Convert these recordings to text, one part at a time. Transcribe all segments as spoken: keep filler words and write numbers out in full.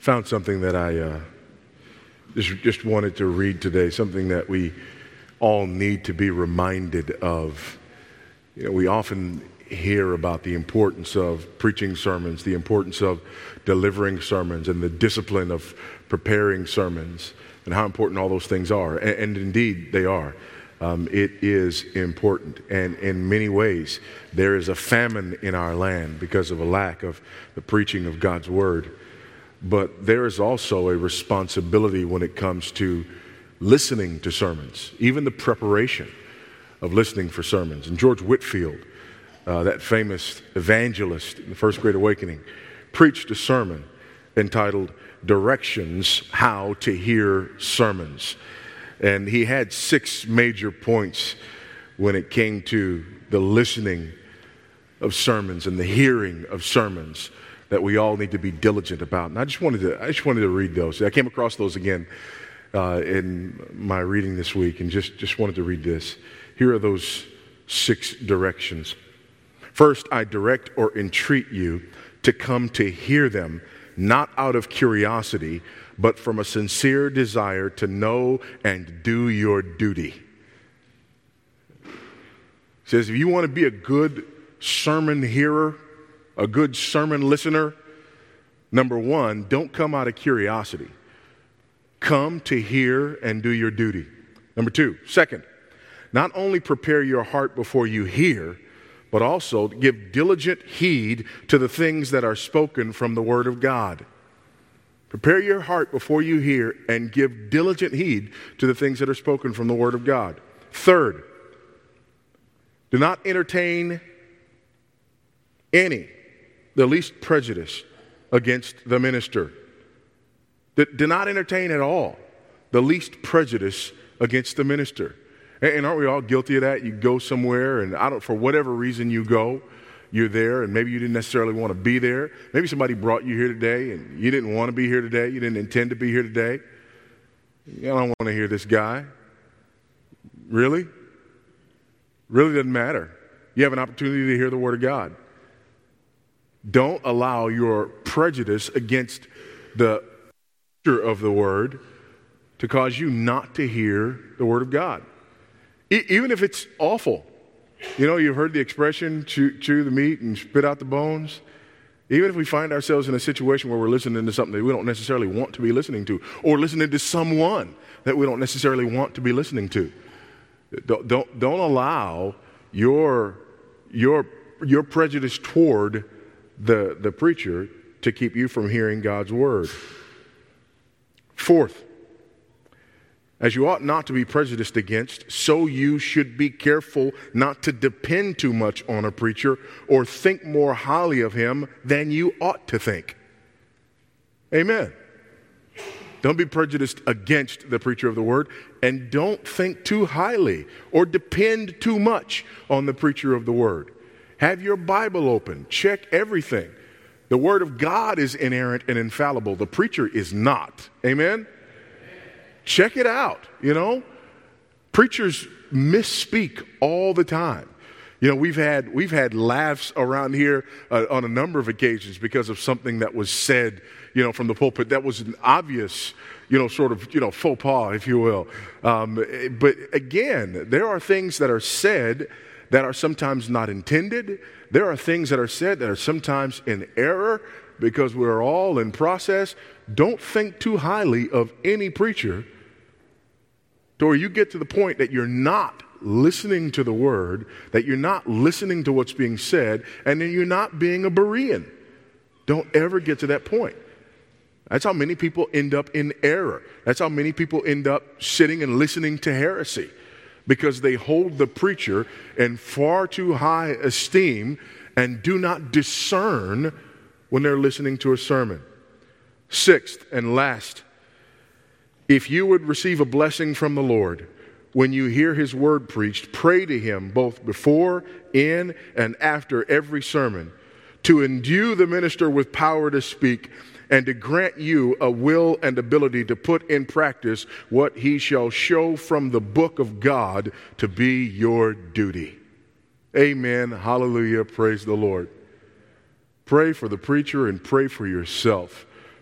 found something that I uh, just, just wanted to read today, something that we all need to be reminded of. You know, we often hear about the importance of preaching sermons, the importance of delivering sermons, and the discipline of preparing sermons, and how important all those things are. And, and indeed, they are. Um, it is important. And in many ways, there is a famine in our land because of a lack of the preaching of God's word. But there is also a responsibility when it comes to listening to sermons, even the preparation of listening for sermons. And George Whitefield, uh, that famous evangelist in the First Great Awakening, preached a sermon entitled Directions How to Hear Sermons. And he had six major points when it came to the listening of sermons and the hearing of sermons that we all need to be diligent about. And I just wanted to, I just wanted to read those. I came across those again uh, in my reading this week, and just, just wanted to read this. Here are those six directions. First, I direct or entreat you to come to hear them, not out of curiosity, but from a sincere desire to know and do your duty. It says, if you want to be a good sermon hearer, a good sermon listener, number one, don't come out of curiosity. Come to hear and do your duty. Number two, second, not only prepare your heart before you hear, but also give diligent heed to the things that are spoken from the Word of God. Prepare your heart before you hear and give diligent heed to the things that are spoken from the Word of God. Third, do not entertain any, the least prejudice against the minister. Do not entertain at all the least prejudice against the minister. And aren't we all guilty of that? You go somewhere, and I don't, for whatever reason you go, you're there, and maybe you didn't necessarily want to be there. Maybe somebody brought you here today, and you didn't want to be here today. You didn't intend to be here today. I don't want to hear this guy. Really? Really doesn't matter. You have an opportunity to hear the Word of God. Don't allow your prejudice against the teacher of the Word to cause you not to hear the Word of God. E- even if it's awful. You know, you've heard the expression, chew, chew the meat and spit out the bones. Even if we find ourselves in a situation where we're listening to something that we don't necessarily want to be listening to, or listening to someone that we don't necessarily want to be listening to, don't, don't, don't allow your, your, your prejudice toward the, the preacher to keep you from hearing God's word. Fourth, as you ought not to be prejudiced against, so you should be careful not to depend too much on a preacher or think more highly of him than you ought to think. Amen. Don't be prejudiced against the preacher of the word, and don't think too highly or depend too much on the preacher of the word. Have your Bible open. Check everything. The word of God is inerrant and infallible. The preacher is not. Amen? Check it out, you know. Preachers misspeak all the time. You know, we've had we've had laughs around here uh, on a number of occasions because of something that was said, you know, from the pulpit that was an obvious, you know, sort of, you know, faux pas, if you will. Um, but again, there are things that are said that are sometimes not intended. There are things that are said that are sometimes in error because we're all in process. Don't think too highly of any preacher to where you get to the point that you're not listening to the word, that you're not listening to what's being said, and then you're not being a Berean. Don't ever get to that point. That's how many people end up in error. That's how many people end up sitting and listening to heresy, because they hold the preacher in far too high esteem and do not discern when they're listening to a sermon. Sixth and last, if you would receive a blessing from the Lord, when you hear his word preached, pray to him both before, in, and after every sermon, to endue the minister with power to speak, and to grant you a will and ability to put in practice what he shall show from the book of God to be your duty. Amen. Hallelujah. Praise the Lord. Pray for the preacher and pray for yourself,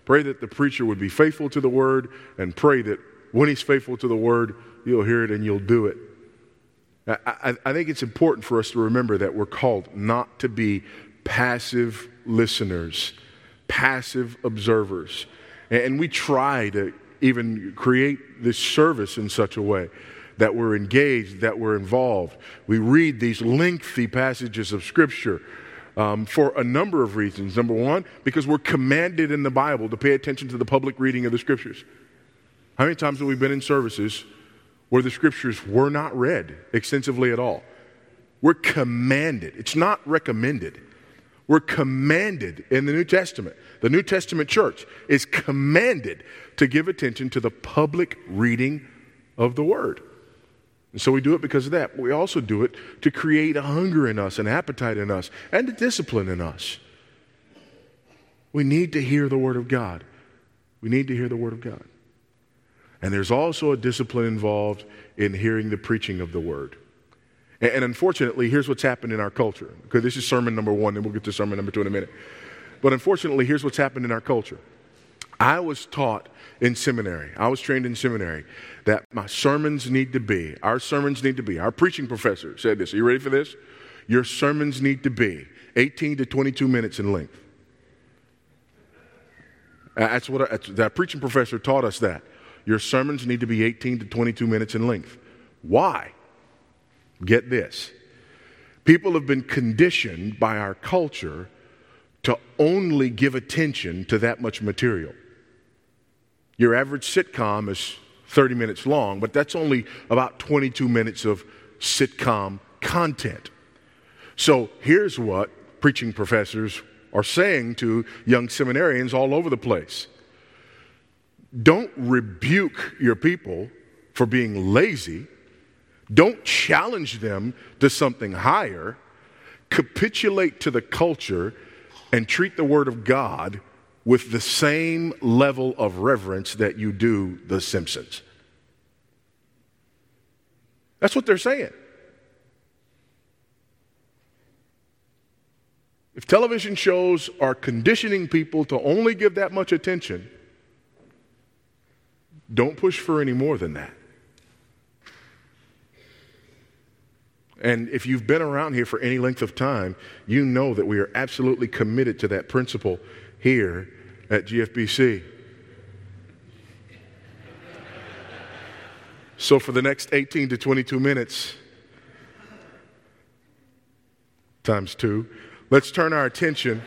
Pray that the preacher would be faithful to the word, and pray that when he's faithful to the word, you'll hear it and you'll do it. I, I, I think it's important for us to remember that we're called not to be passive listeners, passive observers. And, and we try to even create this service in such a way that we're engaged, that we're involved. We read these lengthy passages of Scripture um, for a number of reasons. Number one, because we're commanded in the Bible to pay attention to the public reading of the Scriptures. How many times have we been in services where the Scriptures were not read extensively at all? We're commanded. It's not recommended. We're commanded in the New Testament. The New Testament church is commanded to give attention to the public reading of the Word. And so we do it because of that. But we also do it to create a hunger in us, an appetite in us, and a discipline in us. We need to hear the Word of God. We need to hear the Word of God. And there's also a discipline involved in hearing the preaching of the Word. And, and unfortunately, here's what's happened in our culture. Okay, this is sermon number one, and we'll get to sermon number two in a minute. But unfortunately, here's what's happened in our culture. I was taught in seminary, I was trained in seminary, that my sermons need to be, our sermons need to be, our preaching professor said this. Are you ready for this? Your sermons need to be eighteen to twenty-two minutes in length. That's what I, that's, that preaching professor taught us that. Your sermons need to be eighteen to twenty-two minutes in length. Why? Get this. People have been conditioned by our culture to only give attention to that much material. Your average sitcom is thirty minutes long, but that's only about twenty-two minutes of sitcom content. So here's what preaching professors are saying to young seminarians all over the place. Don't rebuke your people for being lazy. Don't challenge them to something higher. Capitulate to the culture and treat the Word of God with the same level of reverence that you do The Simpsons. That's what they're saying. If television shows are conditioning people to only give that much attention, don't push for any more than that. And if you've been around here for any length of time, you know that we are absolutely committed to that principle here at G F B C. So for the next eighteen to twenty-two minutes, times two, let's turn our attention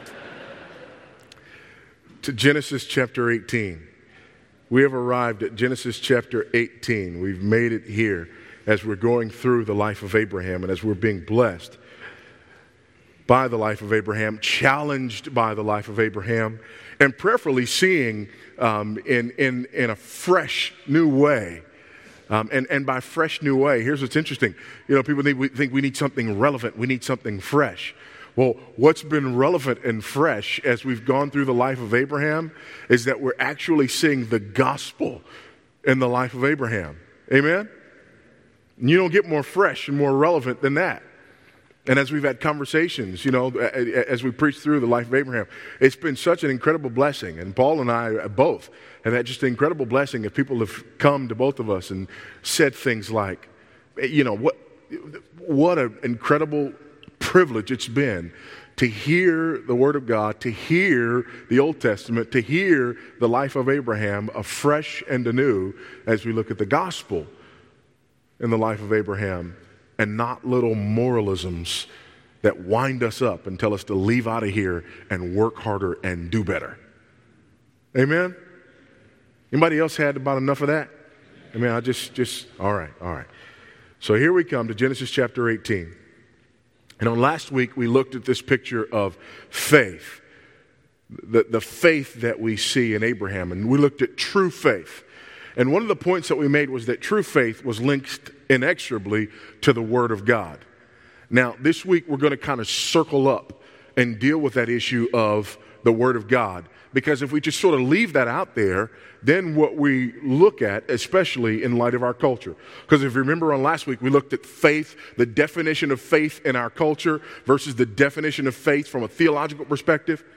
to Genesis chapter eighteen. We have arrived at Genesis chapter eighteen. We've made it here as we're going through the life of Abraham and as we're being blessed by the life of Abraham, challenged by the life of Abraham, and prayerfully seeing um, in, in, in a fresh new way. Um, and, and by fresh new way, here's what's interesting. You know, people think we, think we need something relevant. We need something fresh. Well, what's been relevant and fresh as we've gone through the life of Abraham is that we're actually seeing the gospel in the life of Abraham. Amen? And you don't get more fresh and more relevant than that. And as we've had conversations, you know, as we preach through the life of Abraham, it's been such an incredible blessing. And Paul and I both have had just an incredible blessing if people have come to both of us and said things like, you know, what, what an incredible privilege it's been to hear the Word of God, to hear the Old Testament, to hear the life of Abraham afresh and anew as we look at the gospel in the life of Abraham, and not little moralisms that wind us up and tell us to leave out of here and work harder and do better. Amen? Anybody else had about enough of that? I mean, I just, just, all right, all right. So here we come to Genesis chapter eighteen. And on last week, we looked at this picture of faith, the, the faith that we see in Abraham, and we looked at true faith. And one of the points that we made was that true faith was linked inexorably to the Word of God. Now, this week we're going to kind of circle up and deal with that issue of the Word of God. Because if we just sort of leave that out there, then what we look at, especially in light of our culture. Because if you remember on last week, we looked at faith, the definition of faith in our culture versus the definition of faith from a theological perspective.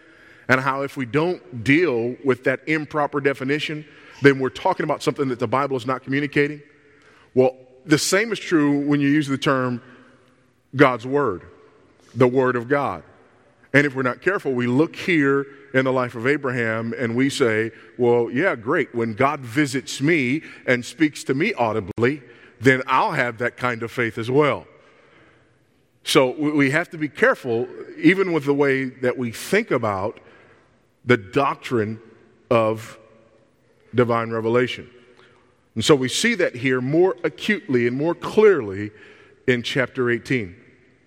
and how if we don't deal with that improper definition, then we're talking about something that the Bible is not communicating. Well, the same is true when you use the term God's Word, the Word of God. And if we're not careful, we look here in the life of Abraham and we say, well, yeah, great. When God visits me and speaks to me audibly, then I'll have that kind of faith as well. So we have to be careful, even with the way that we think about the doctrine of divine revelation. And so we see that here more acutely and more clearly in chapter eighteen.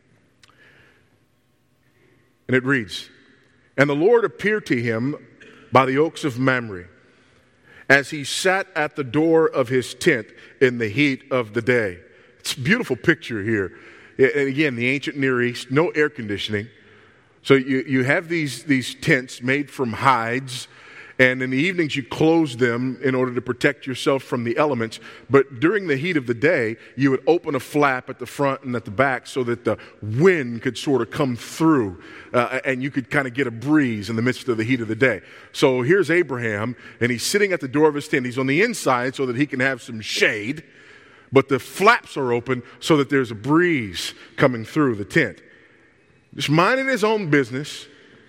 And it reads, "And the Lord appeared to him by the oaks of Mamre, as he sat at the door of his tent in the heat of the day." It's a beautiful picture here. And again, the ancient Near East, no air conditioning. So you, you have these, these tents made from hides, and in the evenings you close them in order to protect yourself from the elements. But during the heat of the day, you would open a flap at the front and at the back so that the wind could sort of come through, uh, and you could kind of get a breeze in the midst of the heat of the day. So here's Abraham, and he's sitting at the door of his tent. He's on the inside so that he can have some shade, but the flaps are open so that there's a breeze coming through the tent. Just minding his own business,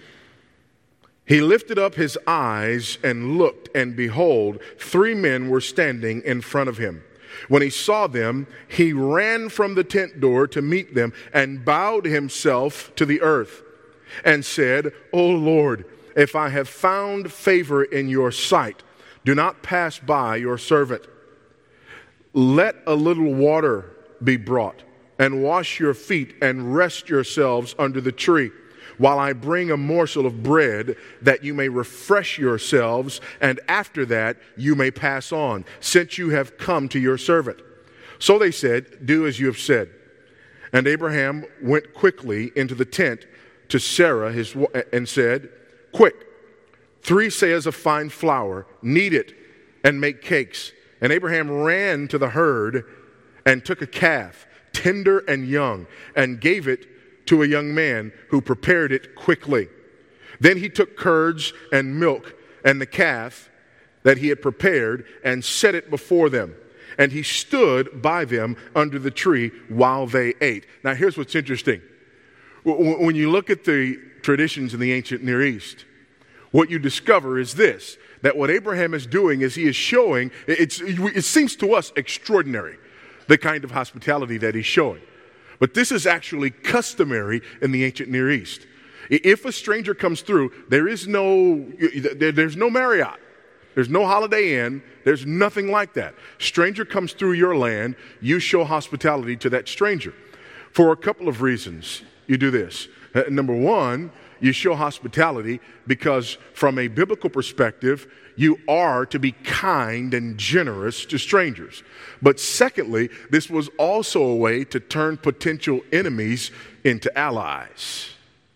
he lifted up his eyes and looked, and behold, three men were standing in front of him. When he saw them, he ran from the tent door to meet them and bowed himself to the earth and said, "O Lord, if I have found favor in your sight, do not pass by your servant. Let a little water be brought, and wash your feet and rest yourselves under the tree, while I bring a morsel of bread, that you may refresh yourselves, and after that you may pass on, since you have come to your servant." So they said, "Do as you have said." And Abraham went quickly into the tent to Sarah his and said, "Quick, three seahs of fine flour, knead it, and make cakes." And Abraham ran to the herd and took a calf, tender and young, and gave it to a young man who prepared it quickly. Then he took curds and milk and the calf that he had prepared and set it before them. And he stood by them under the tree while they ate. Now here's what's interesting. When you look at the traditions in the ancient Near East, what you discover is this, that what Abraham is doing is he is showing, it's, it seems to us extraordinary, the kind of hospitality that he's showing. But this is actually customary in the ancient Near East. If a stranger comes through, there is no, there's no Marriott. There's no Holiday Inn. There's nothing like that. Stranger comes through your land, you show hospitality to that stranger. For a couple of reasons, you do this. Uh, number one, you show hospitality because from a biblical perspective, you are to be kind and generous to strangers. But secondly, this was also a way to turn potential enemies into allies.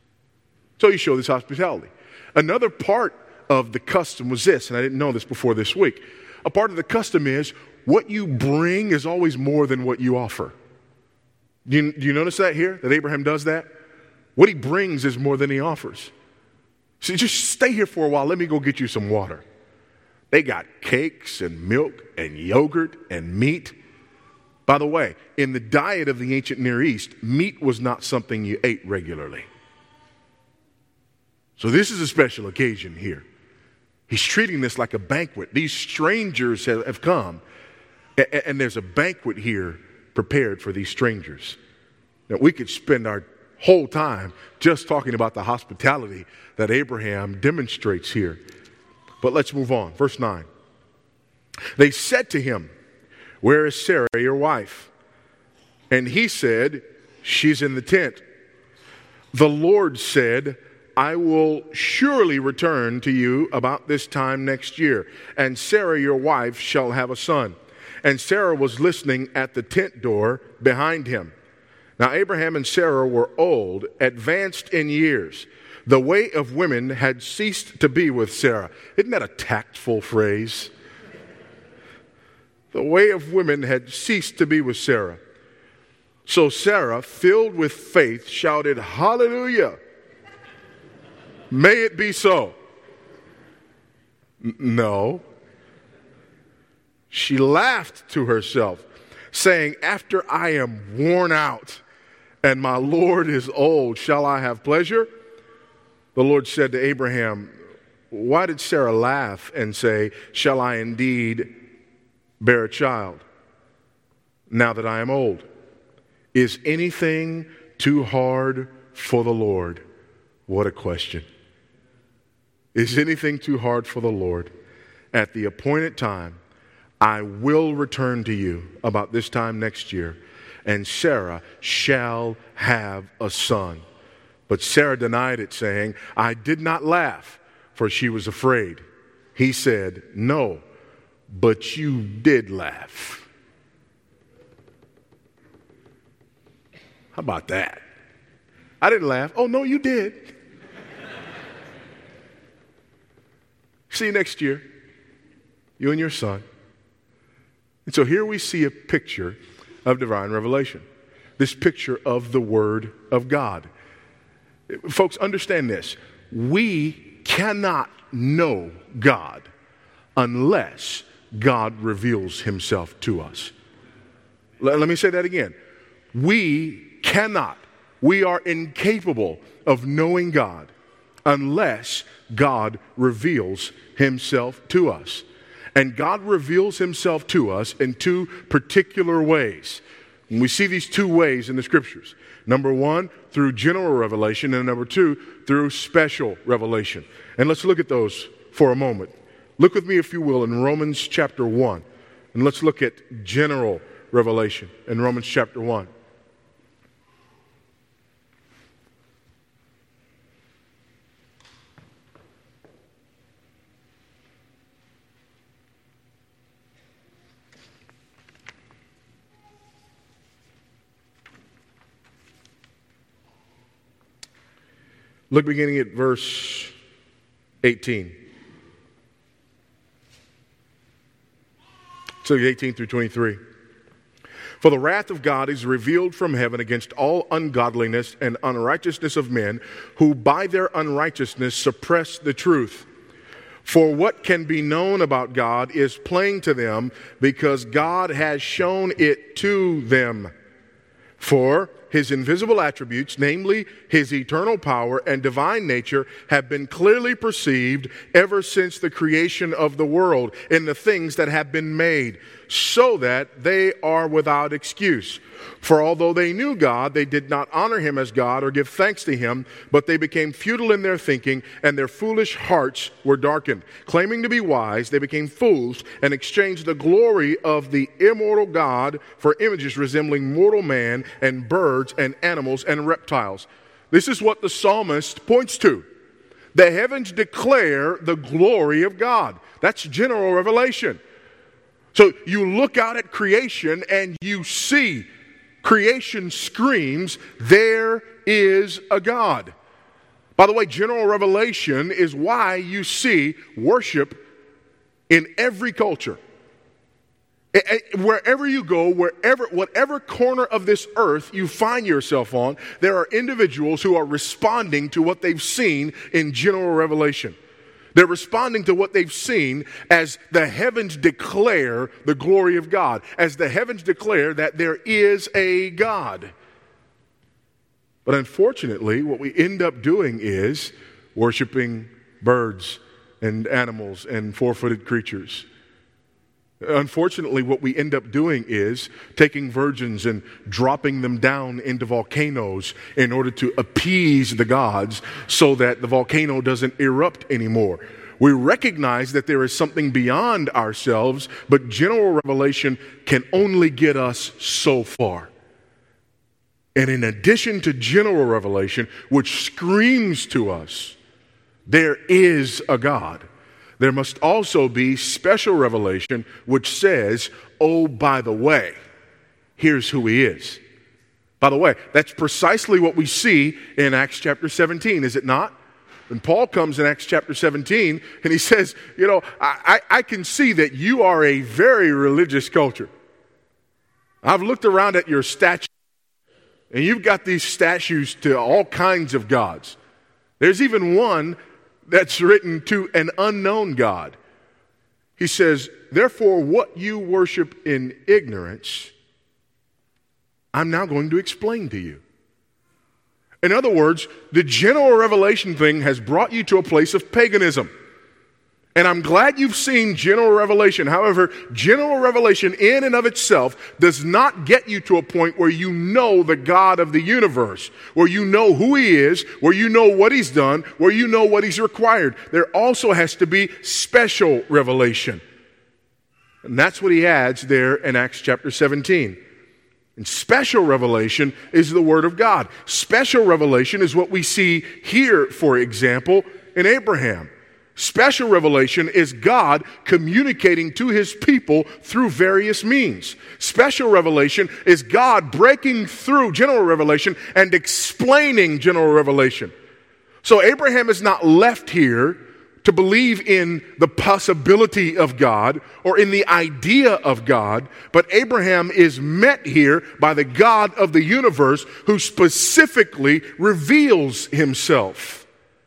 So you show this hospitality. Another part of the custom was this, and I didn't know this before this week. A part of the custom is what you bring is always more than what you offer. Do you, do you notice that here, that Abraham does that? What he brings is more than he offers. So just stay here for a while. Let me go get you some water. They got cakes and milk and yogurt and meat. By the way, in the diet of the ancient Near East, meat was not something you ate regularly. So this is a special occasion here. He's treating this like a banquet. These strangers have, have come, and, and there's a banquet here prepared for these strangers. Now, we could spend our whole time just talking about the hospitality that Abraham demonstrates here. But let's move on. Verse nine. They said to him, "Where is Sarah, your wife?" And he said, "She's in the tent." The Lord said, "I will surely return to you about this time next year, and Sarah, your wife, shall have a son." And Sarah was listening at the tent door behind him. Now Abraham and Sarah were old, advanced in years. The way of women had ceased to be with Sarah. Isn't that a tactful phrase? The way of women had ceased to be with Sarah. So Sarah, filled with faith, shouted, "Hallelujah!" May it be so. N- no. She laughed to herself, saying, after I am worn out and my Lord is old, shall I have pleasure? The Lord said to Abraham, why did Sarah laugh and say, shall I indeed bear a child now that I am old? Is anything too hard for the Lord? What a question. Is anything too hard for the Lord? At the appointed time, I will return to you about this time next year, and Sarah shall have a son. But Sarah denied it, saying, I did not laugh, for she was afraid. He said, no, but you did laugh. How about that? I didn't laugh. Oh, no, you did. See you next year, you and your son. And so here we see a picture of divine revelation, this picture of the Word of God. Folks, understand this. We cannot know God unless God reveals himself to us. Let, let me say that again. We cannot, we are incapable of knowing God unless God reveals himself to us. And God reveals himself to us in two particular ways. And we see these two ways in the scriptures. Number one, through general revelation, and number two, through special revelation. And let's look at those for a moment. Look with me, if you will, in Romans chapter one. And let's look at general revelation in Romans chapter one. Look beginning at verse eighteen. So eighteen through twenty-three. For the wrath of God is revealed from heaven against all ungodliness and unrighteousness of men, who by their unrighteousness suppress the truth. For what can be known about God is plain to them, because God has shown it to them. For his invisible attributes, namely his eternal power and divine nature, have been clearly perceived ever since the creation of the world in the things that have been made, so that they are without excuse. For although they knew God, they did not honor him as God or give thanks to him, but they became futile in their thinking, and their foolish hearts were darkened. Claiming to be wise, they became fools and exchanged the glory of the immortal God for images resembling mortal man and birds and animals and reptiles. This is what the psalmist points to. The heavens declare the glory of God. That's general revelation. So you look out at creation and you see creation screams, there is a God. By the way, general revelation is why you see worship in every culture. Wherever you go, wherever, whatever corner of this earth you find yourself on, there are individuals who are responding to what they've seen in general revelation. They're responding to what they've seen as the heavens declare the glory of God, as the heavens declare that there is a God. But unfortunately, what we end up doing is worshiping birds and animals and four-footed creatures. Unfortunately, what we end up doing is taking virgins and dropping them down into volcanoes in order to appease the gods so that the volcano doesn't erupt anymore. We recognize that there is something beyond ourselves, but general revelation can only get us so far. And in addition to general revelation, which screams to us, there is a God, there must also be special revelation which says, oh, by the way, here's who he is. By the way, that's precisely what we see in Acts chapter seventeen, is it not? When Paul comes in Acts chapter seventeen and he says, you know, I, I, I can see that you are a very religious culture. I've looked around at your statues, and you've got these statues to all kinds of gods. There's even one that's written to an unknown God. He says, therefore, what you worship in ignorance, I'm now going to explain to you. In other words, the general revelation thing has brought you to a place of paganism. And I'm glad you've seen general revelation. However, general revelation in and of itself does not get you to a point where you know the God of the universe, where you know who he is, where you know what he's done, where you know what he's required. There also has to be special revelation. And that's what he adds there in Acts chapter seventeen. And special revelation is the Word of God. Special revelation is what we see here, for example, in Abraham. Special revelation is God communicating to his people through various means. Special revelation is God breaking through general revelation and explaining general revelation. So Abraham is not left here to believe in the possibility of God or in the idea of God, but Abraham is met here by the God of the universe who specifically reveals himself.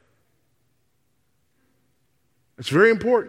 It's very important.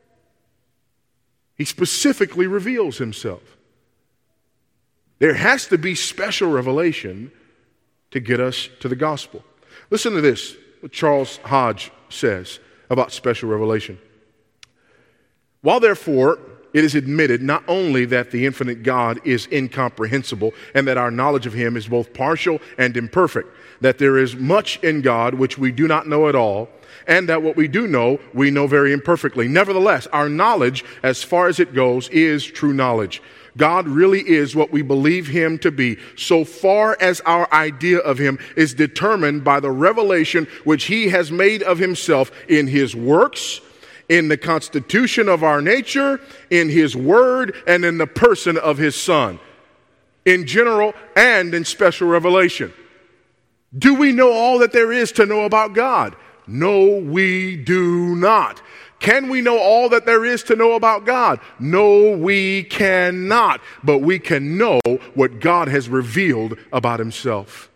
He specifically reveals himself. There has to be special revelation to get us to the gospel. Listen to this, what Charles Hodge says about special revelation. While therefore it is admitted not only that the infinite God is incomprehensible and that our knowledge of him is both partial and imperfect, that there is much in God which we do not know at all, and that what we do know, we know very imperfectly. Nevertheless, our knowledge, as far as it goes, is true knowledge. God really is what we believe him to be, so far as our idea of him is determined by the revelation which he has made of himself in his works, in the constitution of our nature, in his word, and in the person of his Son, in general and in special revelation. Do we know all that there is to know about God? No, we do not. Can we know all that there is to know about God? No, we cannot. But we can know what God has revealed about himself.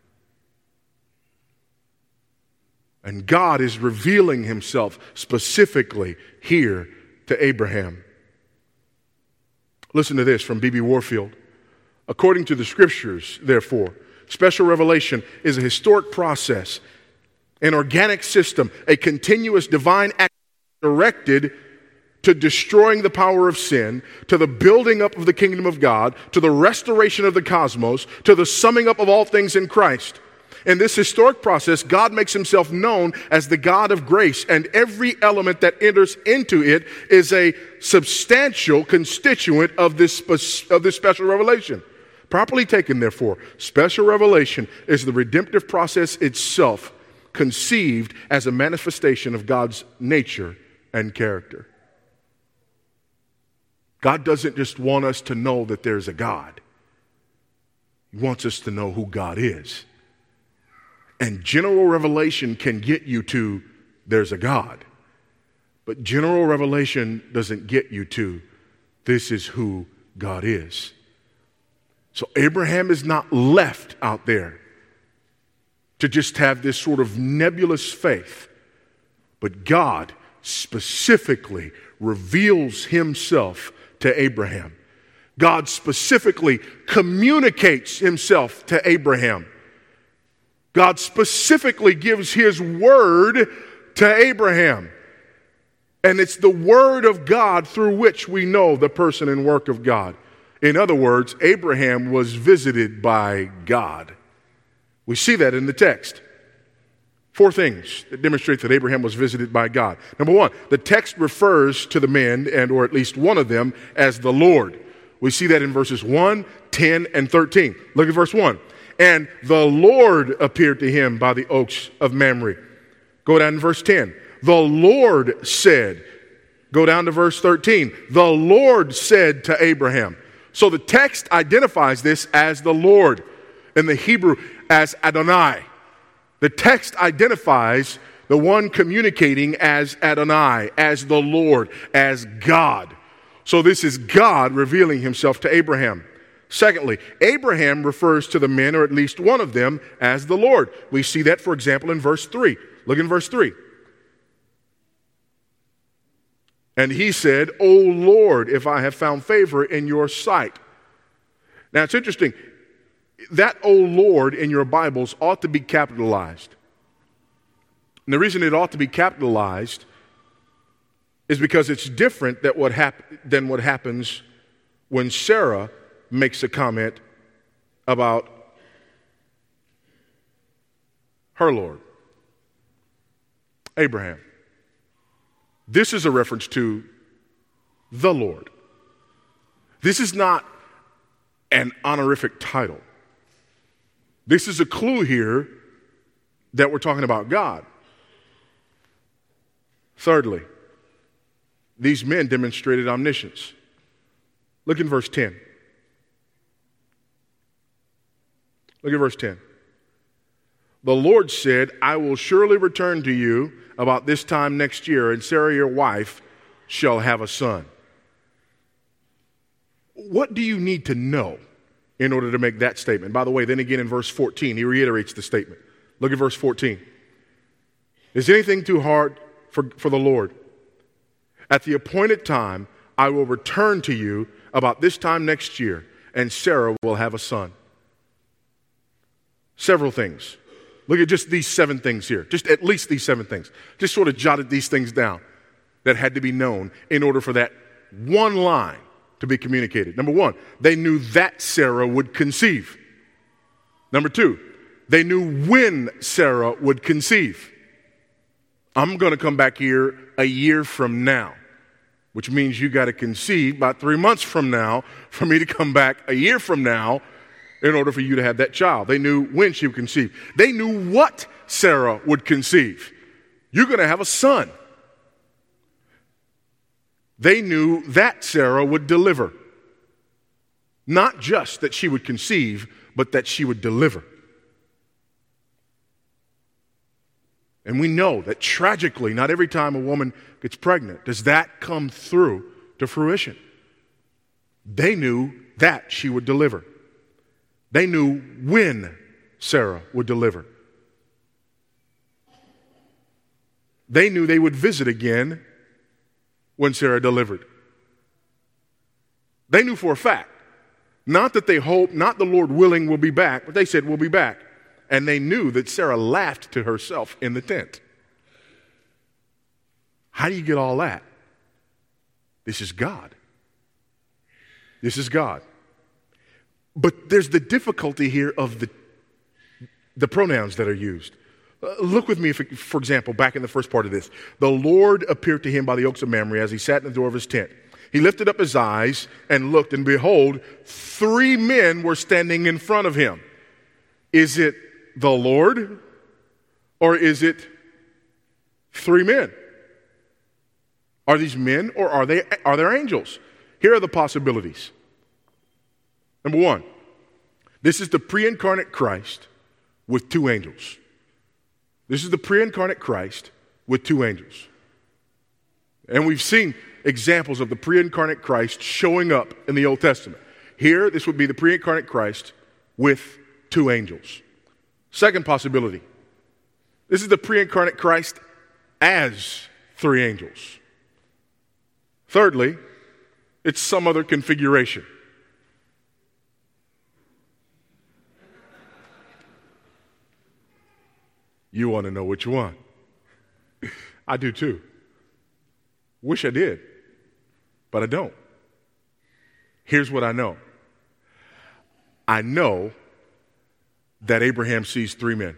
And God is revealing himself specifically here to Abraham. Listen to this from B B Warfield. According to the scriptures, therefore, special revelation is a historic process, an organic system, a continuous divine act directed to destroying the power of sin, to the building up of the kingdom of God, to the restoration of the cosmos, to the summing up of all things in Christ. In this historic process, God makes himself known as the God of grace, and every element that enters into it is a substantial constituent of this, of this special revelation. Properly taken, therefore, special revelation is the redemptive process itself, conceived as a manifestation of God's nature and character. God doesn't just want us to know that there's a God. He wants us to know who God is. And general revelation can get you to there's a God. But general revelation doesn't get you to this is who God is. So Abraham is not left out there to just have this sort of nebulous faith. But God specifically reveals himself to Abraham. God specifically communicates himself to Abraham. God specifically gives his word to Abraham. And it's the word of God through which we know the person and work of God. In other words, Abraham was visited by God. We see that in the text. Four things that demonstrate that Abraham was visited by God. Number one, the text refers to the men, and or at least one of them, as the Lord. We see that in verses one, ten, and thirteen. Look at verse one. And the Lord appeared to him by the oaks of Mamre. Go down to verse ten. The Lord said. Go down to verse thirteen. The Lord said to Abraham. So the text identifies this as the Lord. In the Hebrew, as Adonai. The text identifies the one communicating as Adonai, as the Lord, as God. So this is God revealing himself to Abraham. Secondly, Abraham refers to the men, or at least one of them, as the Lord. We see that, for example, in verse three. Look in verse three. And he said, O Lord, if I have found favor in your sight. Now it's interesting. That O Lord in your Bibles ought to be capitalized. And the reason it ought to be capitalized is because it's different than what, hap- than what happens when Sarah makes a comment about her Lord, Abraham. This is a reference to the Lord. This is not an honorific title. This is a clue here that we're talking about God. Thirdly, these men demonstrated omniscience. Look in verse ten. Look at verse ten. The Lord said, I will surely return to you about this time next year, and Sarah your wife shall have a son. What do you need to know in order to make that statement? By the way, then again in verse fourteen, he reiterates the statement. Look at verse fourteen. Is anything too hard for, for the Lord? At the appointed time, I will return to you about this time next year, and Sarah will have a son. Several things. Look at just these seven things here. Just at least these seven things. Just sort of jotted these things down that had to be known in order for that one line to be communicated. Number one, they knew that Sarah would conceive. Number two, they knew when Sarah would conceive. I'm going to come back here a year from now, which means you got to conceive about three months from now for me to come back a year from now in order for you to have that child. They knew when she would conceive. They knew what Sarah would conceive. You're going to have a son. They knew that Sarah would deliver. Not just that she would conceive, but that she would deliver. And we know that tragically, not every time a woman gets pregnant does that come through to fruition. They knew that she would deliver. They knew when Sarah would deliver. They knew they would visit again when Sarah delivered. They knew for a fact, not that they hoped, not the Lord willing we'll be back, but they said we'll be back. And they knew that Sarah laughed to herself in the tent. How do you get all that? This is God. This is God. But there's the difficulty here of the, the pronouns that are used. Uh, look with me, if, for example, back in the first part of this. The Lord appeared to him by the oaks of Mamre as he sat in the door of his tent. He lifted up his eyes and looked, and behold, three men were standing in front of him. Is it the Lord, or is it three men? Are these men, or are they are there angels? Here are the possibilities. Number one, this is the pre-incarnate Christ with two angels. This is the pre-incarnate Christ with two angels. And we've seen examples of the pre-incarnate Christ showing up in the Old Testament. Here, this would be the pre-incarnate Christ with two angels. Second possibility, this is the pre-incarnate Christ as three angels. Thirdly, it's some other configuration. You want to know which one? I do too. Wish I did, but I don't. Here's what I know. I know that Abraham sees three men.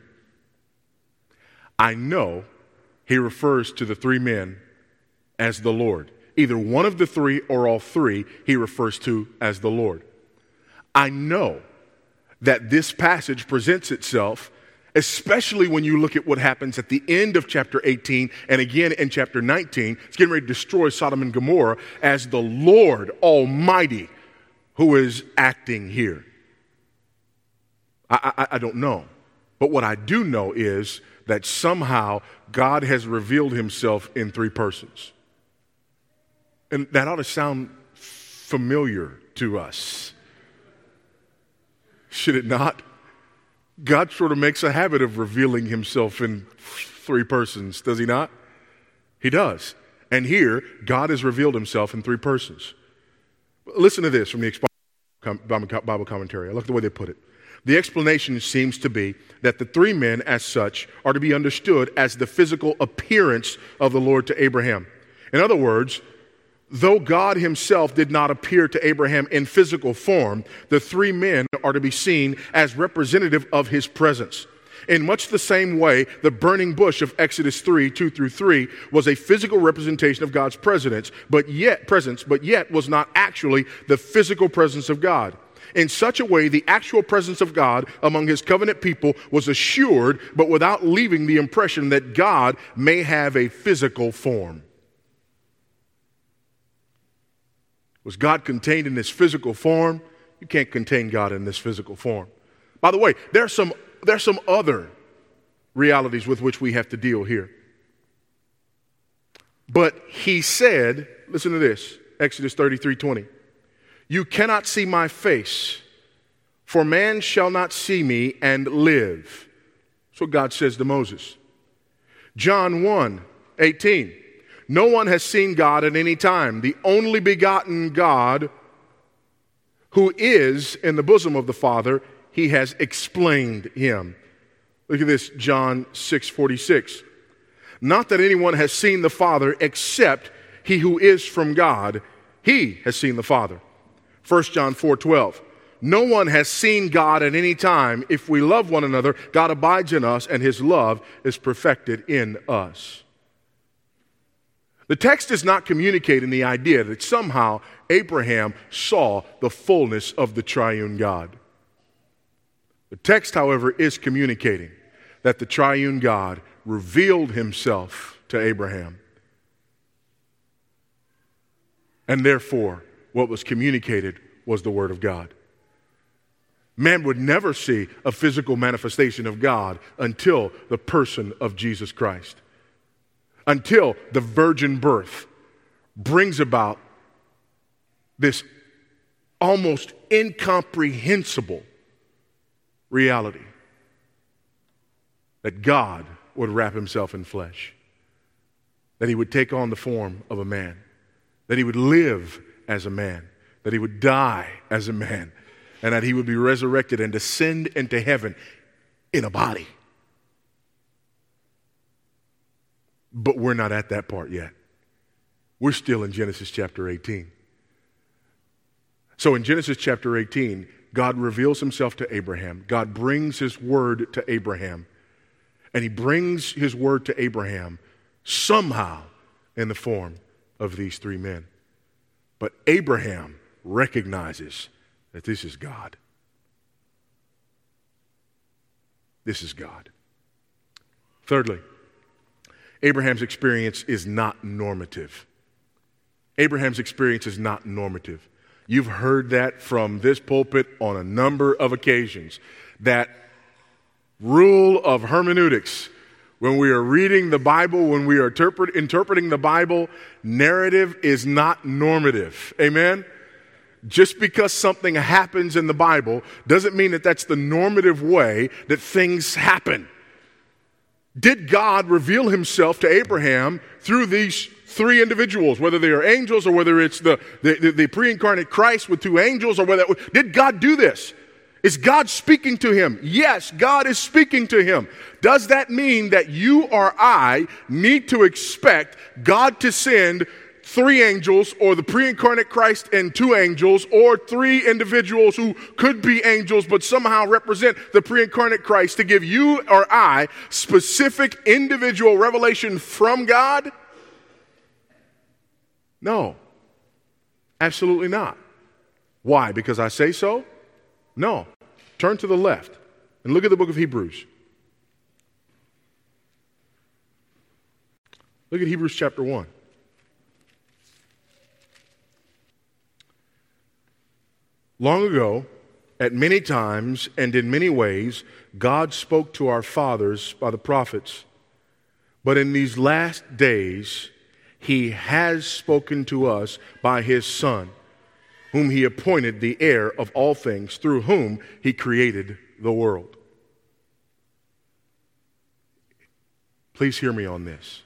I know he refers to the three men as the Lord. Either one of the three or all three he refers to as the Lord. I know that this passage presents itself, especially when you look at what happens at the end of chapter eighteen and again in chapter nineteen. It's getting ready to destroy Sodom and Gomorrah, as the Lord Almighty who is acting here. I, I, I don't know. But what I do know is that somehow God has revealed himself in three persons. And that ought to sound familiar to us. Should it not? God sort of makes a habit of revealing himself in three persons, does he not? He does. And here, God has revealed himself in three persons. Listen to this from the Expositional Bible Commentary. I like the way they put it. The explanation seems to be that the three men as such are to be understood as the physical appearance of the Lord to Abraham. In other words, though God himself did not appear to Abraham in physical form, the three men are to be seen as representative of his presence. In much the same way, the burning bush of Exodus three, two through three was a physical representation of God's presence, but yet presence, but yet was not actually the physical presence of God. In such a way, the actual presence of God among his covenant people was assured, but without leaving the impression that God may have a physical form. Was God contained in this physical form? You can't contain God in this physical form. By the way, there are some, there are some other realities with which we have to deal here. But he said, listen to this, Exodus thirty-three twenty. You cannot see my face, for man shall not see me and live. That's what God says to Moses. John one eighteen. No one has seen God at any time. The only begotten God who is in the bosom of the Father, he has explained him. Look at this, John six forty-six. Not that anyone has seen the Father except he who is from God. He has seen the Father. First John four twelve. No one has seen God at any time. If we love one another, God abides in us, and his love is perfected in us. The text is not communicating the idea that somehow Abraham saw the fullness of the triune God. The text, however, is communicating that the triune God revealed himself to Abraham. And therefore, what was communicated was the Word of God. Man would never see a physical manifestation of God until the person of Jesus Christ. Until the virgin birth brings about this almost incomprehensible reality that God would wrap himself in flesh, that he would take on the form of a man, that he would live as a man, that he would die as a man, and that he would be resurrected and descend into heaven in a body. But we're not at that part yet. We're still in Genesis chapter eighteen. So in Genesis chapter eighteen, God reveals himself to Abraham. God brings his word to Abraham. And he brings his word to Abraham somehow in the form of these three men. But Abraham recognizes that this is God. This is God. Thirdly, Abraham's experience is not normative. Abraham's experience is not normative. You've heard that from this pulpit on a number of occasions. That rule of hermeneutics. When we are reading the Bible, when we are interpret, interpreting the Bible, narrative is not normative. Amen? Just because something happens in the Bible doesn't mean that that's the normative way that things happen. Did God reveal himself to Abraham through these three individuals, whether they are angels or whether it's the, the, the, the pre-incarnate Christ with two angels, or whether, did God do this? Is God speaking to him? Yes, God is speaking to him. Does that mean that you or I need to expect God to send three angels, or the pre-incarnate Christ and two angels, or three individuals who could be angels but somehow represent the pre-incarnate Christ, to give you or I specific individual revelation from God? No, absolutely not. Why? Because I say so? No. Turn to the left and look at the book of Hebrews. Look at Hebrews chapter one. Long ago, at many times and in many ways, God spoke to our fathers by the prophets. But in these last days, he has spoken to us by his Son, whom he appointed the heir of all things, through whom he created the world. Please hear me on this.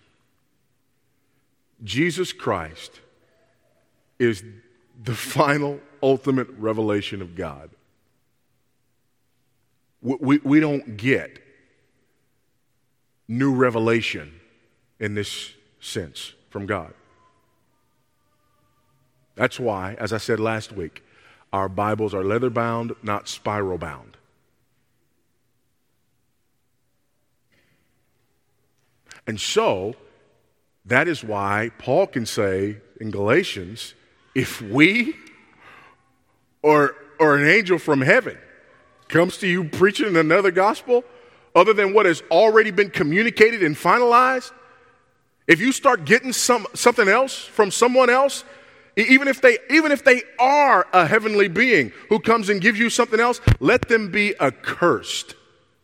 Jesus Christ is the final, ultimate revelation of God. We, we, we don't get new revelation in this sense from God. That's why, as I said last week, our Bibles are leather bound, not spiral bound. And so, that is why Paul can say in Galatians, if we or, or an angel from heaven comes to you preaching another gospel other than what has already been communicated and finalized, if you start getting some something else from someone else, even if they even if they are a heavenly being who comes and gives you something else, let them be accursed.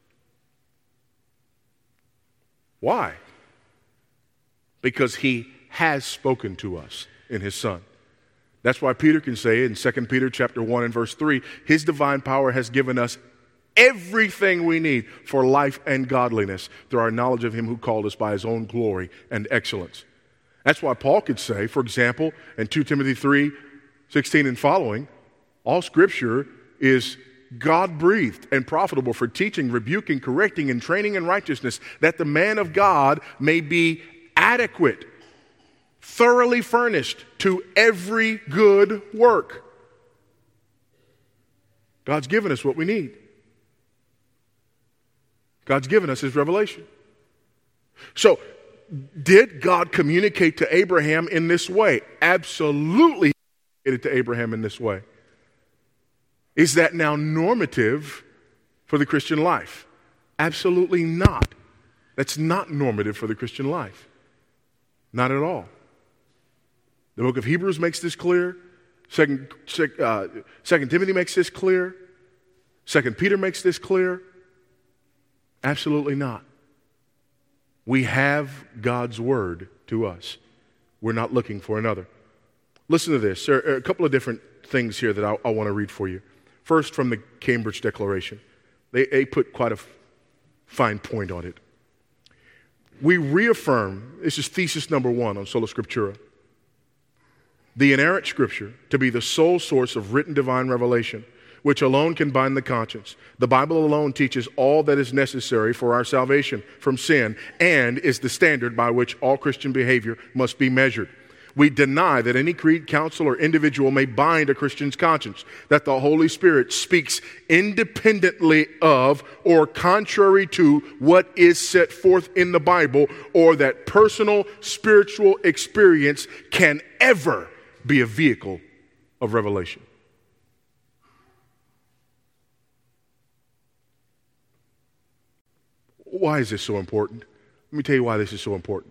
Why? Because he has spoken to us in his Son. That's why Peter can say in Second Peter chapter one and verse three, his divine power has given us everything we need for life and godliness through our knowledge of him who called us by his own glory and excellence. That's why Paul could say, for example, in Second Timothy three sixteen and following, all scripture is God-breathed and profitable for teaching, rebuking, correcting, and training in righteousness, that the man of God may be adequate, thoroughly furnished to every good work. God's given us what we need. God's given us his revelation. So, did God communicate to Abraham in this way? Absolutely, he communicated to Abraham in this way. Is that now normative for the Christian life? Absolutely not. That's not normative for the Christian life. Not at all. The book of Hebrews makes this clear. Second, uh, Second Timothy makes this clear. Second Peter makes this clear. Absolutely not. We have God's word to us. We're not looking for another. Listen to this. There are a couple of different things here that I, I want to read for you. First, from the Cambridge Declaration. They, they put quite a f- fine point on it. We reaffirm, this is thesis number one on Sola Scriptura, the inerrant Scripture to be the sole source of written divine revelation, which alone can bind the conscience. The Bible alone teaches all that is necessary for our salvation from sin and is the standard by which all Christian behavior must be measured. We deny that any creed, council, or individual may bind a Christian's conscience, that the Holy Spirit speaks independently of or contrary to what is set forth in the Bible, or that personal spiritual experience can ever be a vehicle of revelation. Why is this so important? Let me tell you why this is so important.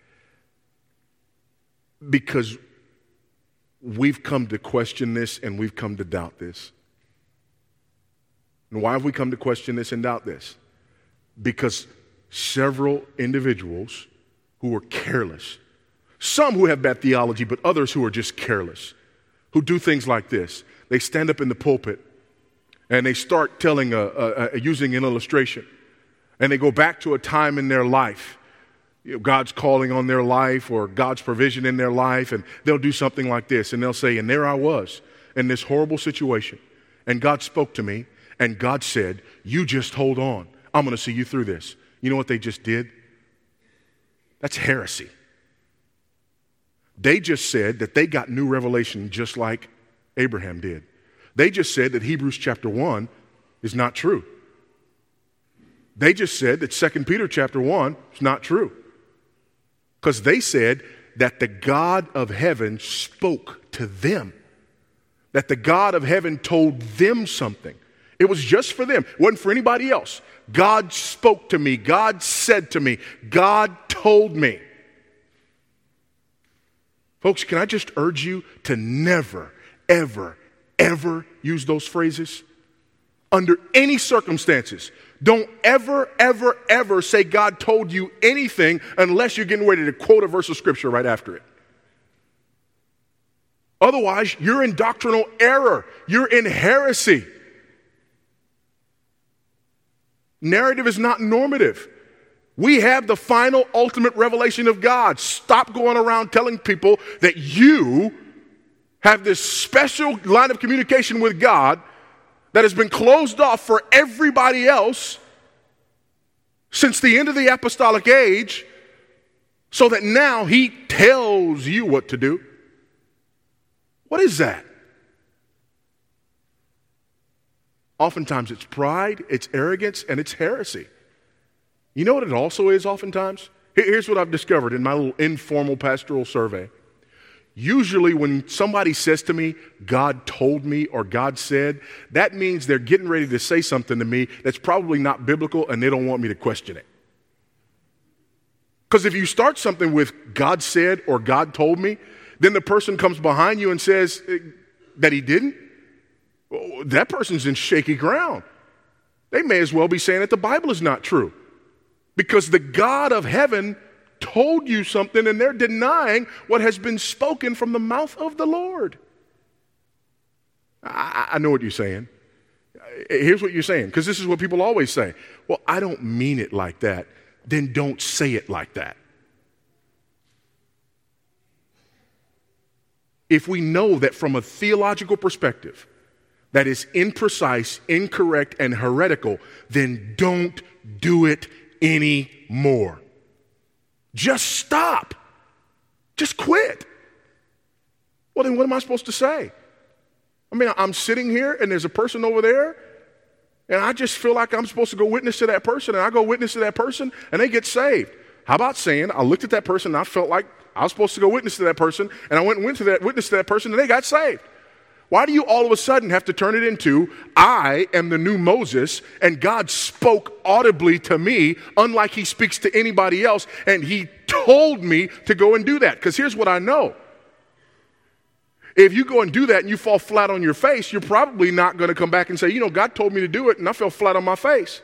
Because we've come to question this and we've come to doubt this. And why have we come to question this and doubt this? Because several individuals who are careless, some who have bad theology, but others who are just careless, who do things like this. They stand up in the pulpit and they start telling, a, a, a, using an illustration. And they go back to a time in their life, you know, God's calling on their life or God's provision in their life, and they'll do something like this, and they'll say, and there I was in this horrible situation, and God spoke to me, and God said, you just hold on. I'm going to see you through this. You know what they just did? That's heresy. They just said that they got new revelation just like Abraham did. They just said that Hebrews chapter one is not true. They just said that Second Peter chapter one is not true. Because they said that the God of heaven spoke to them. That the God of heaven told them something. It was just for them. It wasn't for anybody else. God spoke to me. God said to me. God told me. Folks, can I just urge you to never, ever, ever use those phrases? Under any circumstances. Don't ever, ever, ever say God told you anything unless you're getting ready to quote a verse of Scripture right after it. Otherwise, you're in doctrinal error. You're in heresy. Narrative is not normative. We have the final, ultimate revelation of God. Stop going around telling people that you have this special line of communication with God that has been closed off for everybody else since the end of the apostolic age, so that now he tells you what to do. What is that? Oftentimes it's pride, it's arrogance, and it's heresy. You know what it also is oftentimes? Here's what I've discovered in my little informal pastoral survey. Usually when somebody says to me, God told me or God said, that means they're getting ready to say something to me that's probably not biblical and they don't want me to question it. Because if you start something with God said or God told me, then the person comes behind you and says that he didn't, well, that person's in shaky ground. They may as well be saying that the Bible is not true. Because the God of heaven told you something and they're denying what has been spoken from the mouth of the Lord. I, I know what you're saying. Here's what you're saying, because this is what people always say. Well, I don't mean it like that. Then don't say it like that. If we know that from a theological perspective that is imprecise, incorrect, and heretical, then don't do it anymore. Just stop. Just quit. Well, then what am I supposed to say? I mean, I'm sitting here and there's a person over there and I just feel like I'm supposed to go witness to that person, and I go witness to that person and they get saved. How about saying I looked at that person and I felt like I was supposed to go witness to that person, and I went and went to that witness to that person and they got saved? Why do you all of a sudden have to turn it into, I am the new Moses and God spoke audibly to me, unlike he speaks to anybody else, and he told me to go and do that? Because here's what I know. If you go and do that and you fall flat on your face, you're probably not going to come back and say, you know, God told me to do it and I fell flat on my face.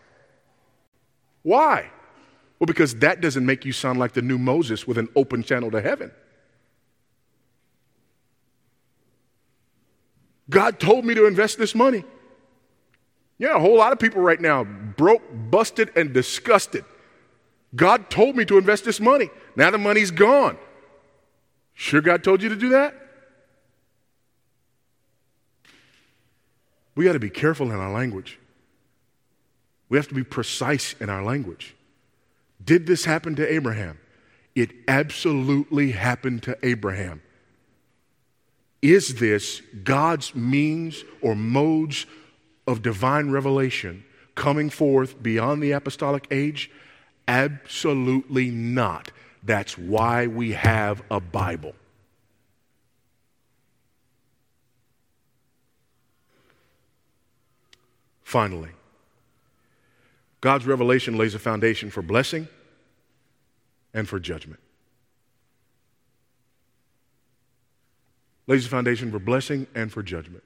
Why? Well, because that doesn't make you sound like the new Moses with an open channel to heaven. God told me to invest this money. Yeah, a whole lot of people right now broke, busted, and disgusted. God told me to invest this money. Now the money's gone. Sure God told you to do that? We got to be careful in our language. We have to be precise in our language. Did this happen to Abraham? It absolutely happened to Abraham. Is this God's means or modes of divine revelation coming forth beyond the apostolic age? Absolutely not. That's why we have a Bible. Finally, God's revelation lays a foundation for blessing and for judgment. Lays a foundation for blessing and for judgment.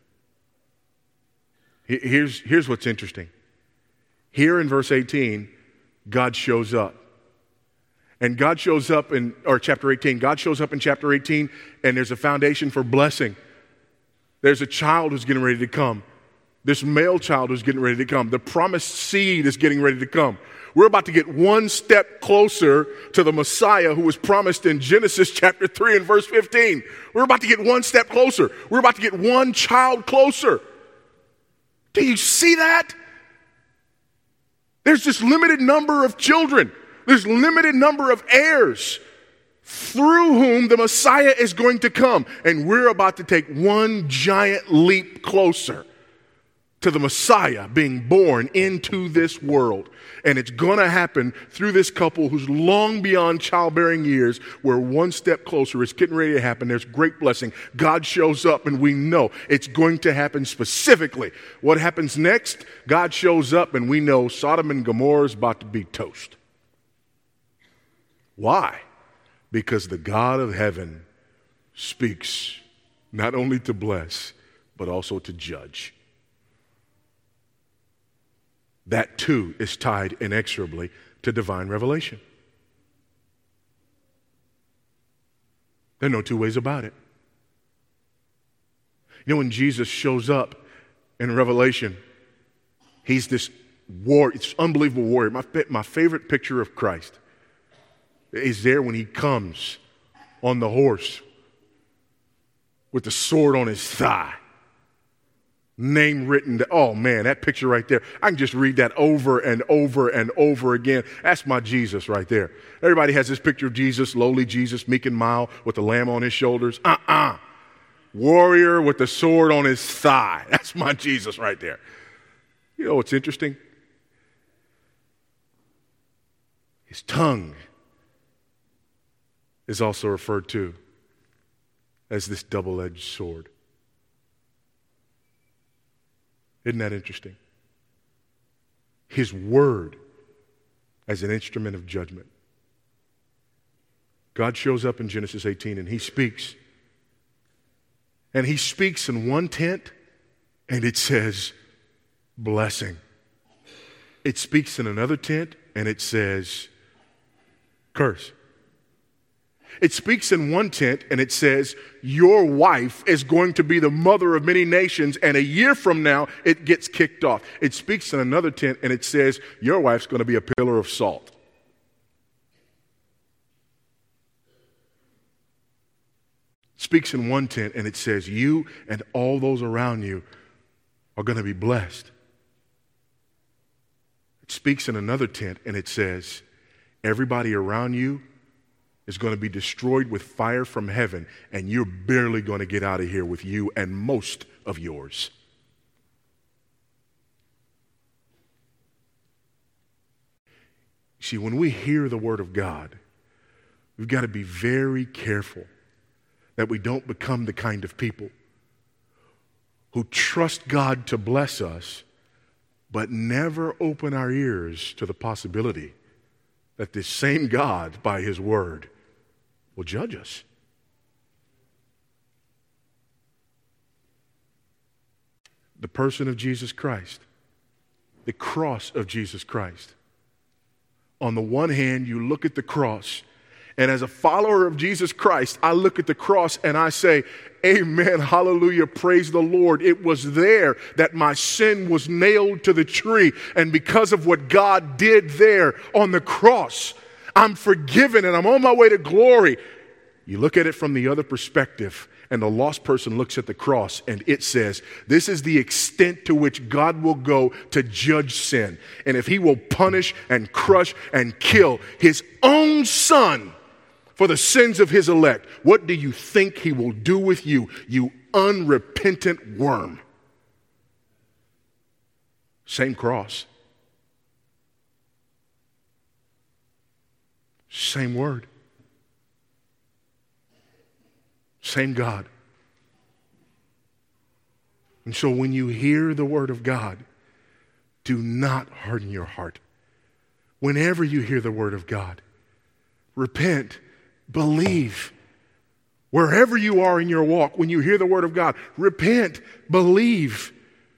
Here's, here's what's interesting. Here in verse eighteen, God shows up. And God shows up in, or chapter eighteen, God shows up in chapter eighteen, and there's a foundation for blessing. There's a child who's getting ready to come. This male child who's getting ready to come. The promised seed is getting ready to come. We're about to get one step closer to the Messiah who was promised in Genesis chapter three and verse fifteen. We're about to get one step closer. We're about to get one child closer. Do you see that? There's this limited number of children. There's limited number of heirs through whom the Messiah is going to come. And we're about to take one giant leap closer to the Messiah being born into this world. And it's going to happen through this couple who's long beyond childbearing years. We're one step closer. It's getting ready to happen. There's great blessing. God shows up and we know it's going to happen specifically. What happens next? God shows up and we know Sodom and Gomorrah is about to be toast. Why? Because the God of heaven speaks not only to bless, but also to judge. That too is tied inexorably to divine revelation. There are no two ways about it. You know, when Jesus shows up in Revelation, he's this war, it's unbelievable warrior. My, my favorite picture of Christ is there when he comes on the horse with the sword on his thigh. Name written. Oh, man, that picture right there. I can just read that over and over and over again. That's my Jesus right there. Everybody has this picture of Jesus, lowly Jesus, meek and mild, with the lamb on his shoulders. Uh-uh. Warrior with the sword on his thigh. That's my Jesus right there. You know what's interesting? His tongue is also referred to as this double-edged sword. Isn't that interesting? His word as an instrument of judgment. God shows up in Genesis eighteen and he speaks. And he speaks in one tent and it says blessing. It speaks in another tent and it says curse. It speaks in one tent and it says, your wife is going to be the mother of many nations, and a year from now, it gets kicked off. It speaks in another tent and it says, your wife's going to be a pillar of salt. It speaks in one tent and it says, you and all those around you are going to be blessed. It speaks in another tent and it says, everybody around you is going to be destroyed with fire from heaven, and you're barely going to get out of here with you and most of yours. See, when we hear the word of God, we've got to be very careful that we don't become the kind of people who trust God to bless us, but never open our ears to the possibility that this same God, by his word, will judge us. The person of Jesus Christ, the cross of Jesus Christ. On the one hand, you look at the cross, and as a follower of Jesus Christ, I look at the cross and I say, amen, hallelujah, praise the Lord. It was there that my sin was nailed to the tree, and because of what God did there on the cross, I'm forgiven and I'm on my way to glory. You look at it from the other perspective, and the lost person looks at the cross and it says, this is the extent to which God will go to judge sin. And if he will punish and crush and kill his own son for the sins of his elect, what do you think he will do with you, you unrepentant worm? Same cross. Same word. Same God. And so when you hear the word of God, do not harden your heart. Whenever you hear the word of God, repent, believe. Wherever you are in your walk, when you hear the word of God, repent, believe.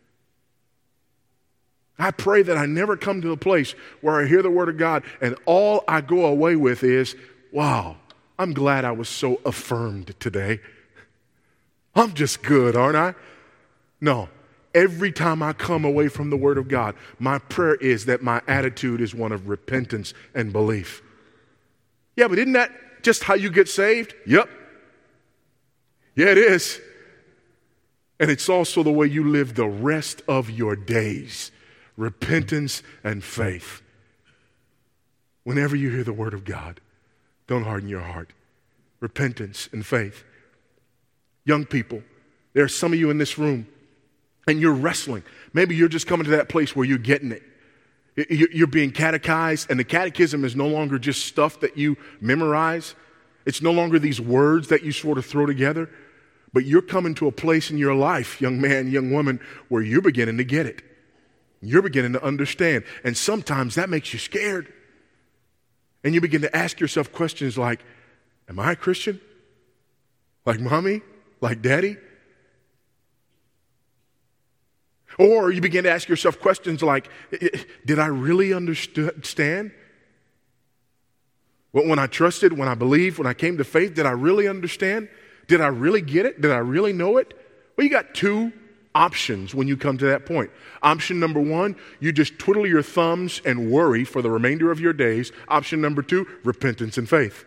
I pray that I never come to a place where I hear the word of God and all I go away with is, wow, I'm glad I was so affirmed today. I'm just good, aren't I? No. Every time I come away from the word of God, my prayer is that my attitude is one of repentance and belief. Yeah, but isn't that just how you get saved? Yep. Yeah, it is. And it's also the way you live the rest of your days. Repentance and faith. Whenever you hear the word of God, don't harden your heart. Repentance and faith. Young people, there are some of you in this room and you're wrestling. Maybe you're just coming to that place where you're getting it. You're being catechized, and the catechism is no longer just stuff that you memorize. It's no longer these words that you sort of throw together, but you're coming to a place in your life, young man, young woman, where you're beginning to get it. You're beginning to understand, and sometimes that makes you scared. And you begin to ask yourself questions like, am I a Christian? Like mommy? Like daddy? Or you begin to ask yourself questions like, did I really understand? When I trusted, when I believed, when I came to faith, did I really understand? Did I really get it? Did I really know it? Well, you got two options when you come to that point. Option number one, you just twiddle your thumbs and worry for the remainder of your days. Option number two, repentance and faith.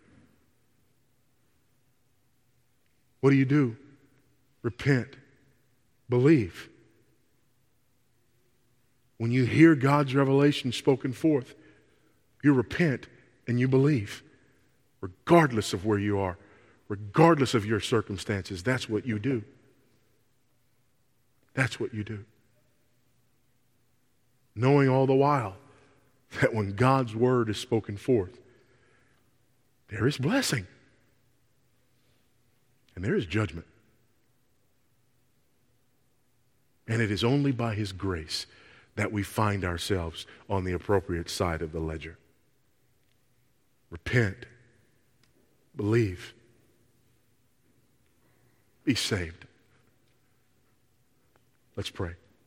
What do you do? Repent. Believe. When you hear God's revelation spoken forth, you repent and you believe, regardless of where you are, regardless of your circumstances. That's what you do. That's what you do. Knowing all the while that when God's word is spoken forth, there is blessing and there is judgment. And it is only by His grace that we find ourselves on the appropriate side of the ledger. Repent. Believe. Be saved. Let's pray.